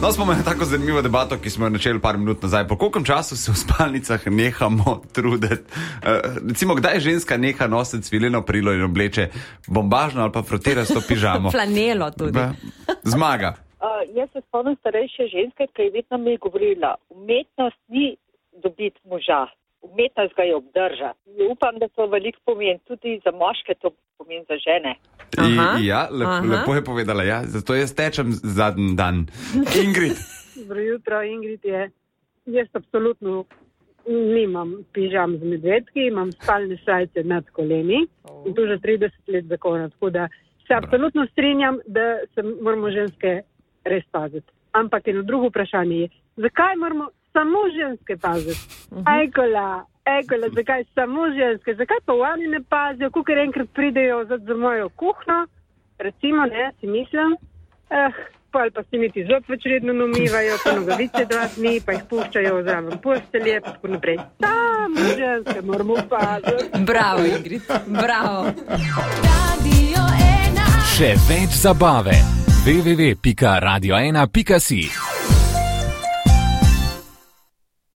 No, smo imeli tako zanimivo debato, ki smo jo načeli par minut nazaj. Po koliko času se v spalnicah nehamo truditi? Recimo, kdaj ženska neha nositi svileno perilo in obleče bombažno ali pa frotirasto pižamo? Flanelo tudi. Zmaga. Jaz se spomnim starejše ženske, ki je vedno mi govorila, umetnost ni dobiti moža, umetnost ga je obdržati. Upam, da to veliko pomeni, tudi za moške to pomeni za žene. Lepo je povedala, ja. Zato jaz tečem zadnji dan. Ingrid. Dobro jutro, Ingrid je. Jaz absolutno nimam pižam z medvedki, imam spalne šajce nad koleni in to že 30 let zakona, tako da se absolutno strinjam, da se moramo ženske res paziti. Ampak eno drugo vprašanje je, zakaj moramo samo ženske paziti? Ejkola, zakaj samo ženske? Zakaj pa oni ne pazijo, kukor enkrat pridejo za mojo kuhno, recimo, ne, si mislim, pa si niti zob več redno umivajo, pa nogavice 2 dni, pa jih puščajo zraven postelje, pa tako naprej. Samo ženske moramo paziti. Bravo, Ingrid, bravo. Še več zabave. www.radio1.si